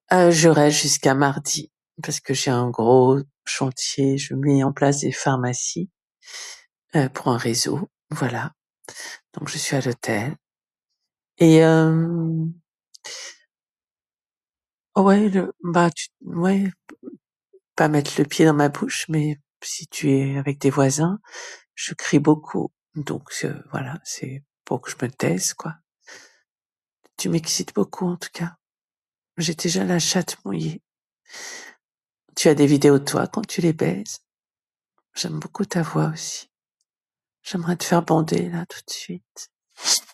Je reste jusqu'à mardi parce que j'ai un gros chantier. Je mets en place des pharmacies pour un réseau, voilà. Donc je suis à l'hôtel et ouais, ouais, pas mettre le pied dans ma bouche, mais si tu es avec des voisins, je crie beaucoup. Donc voilà, c'est pour que je me taise, quoi. Tu m'excites beaucoup en tout cas. J'ai déjà la chatte mouillée. Tu as des vidéos de toi quand tu les baises? J'aime beaucoup ta voix aussi. J'aimerais te faire bander là tout de suite.